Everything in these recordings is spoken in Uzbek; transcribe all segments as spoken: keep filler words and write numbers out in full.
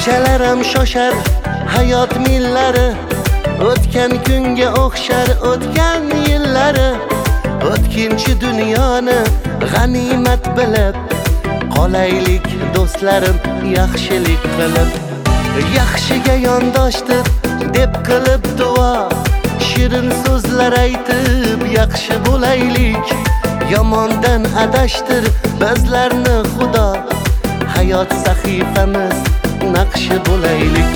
Bunchalarim shoshar hayot millari, o'tgan kunga o'xshar o'tgan yillari. O'tkinchi dunyoni g'animat bilib, qolaylik do'stlarim yaxshilik qilib. Yaxshiga yondoshdir deb qilib duo, shirin so'zlar aytib yaxshi bo'laylik. Yomondan adashtir bizlarni Xudo, hayot sahifamiz naqshi bo'laylik.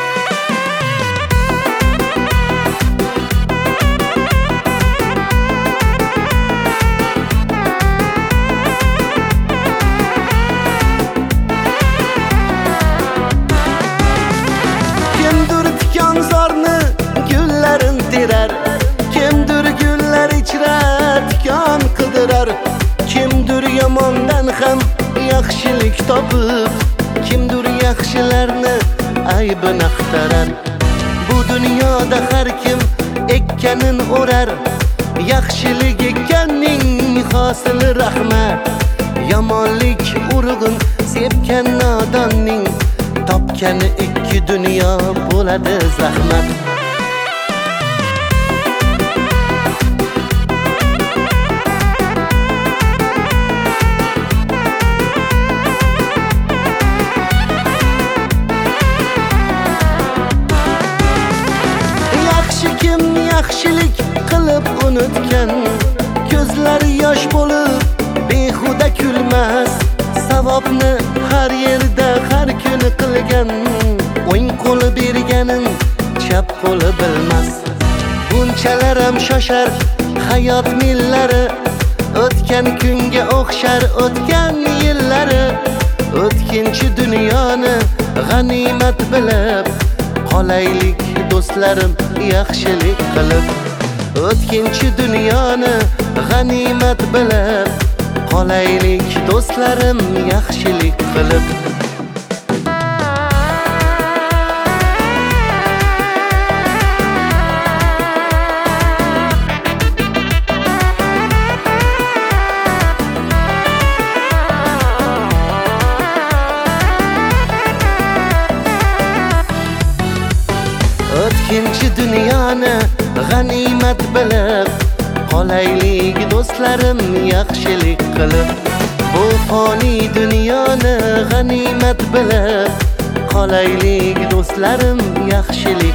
Kimdir tikonzorni gullarin terar, kimdir gullar ichra tikon qidirar. Kimdir yomondan ham yaxshilik topib, kimdir yaxshilarni aybini axtarar. Bu dunyoda har kim ekkanin o'rar, yaxshilik ekkanning hosili rahmat. Yomonlik urug'in sepgan nodonning, topgani ikki dunyo bo'ladi zahmat. Yaxshi kim yaxshilik qilib unutgan, ko'zlari yosh bo'lib behuda kulmas. Savobni har yerda har kuni qilgan, o'ng qo'li berganin chap qo'li bilmas. Bunchalarim shoshar hayot millari, o'tgan kunga o'xshar o'tgan yillari. O'tkinchi dunyoni g'animat bilib, qolaylik do'stlarim yaxshilik qilib. O'tkinchi dunyoni g'animat bilib, qolaylik do'stlarim yaxshilik qilib. O'tkinchi dunyoni g'animat bilib, qolaylik do'stlarim yaxshilik qilib. Bu foni dunyoni g'animat bilib, qolaylik do'stlarim yaxshilik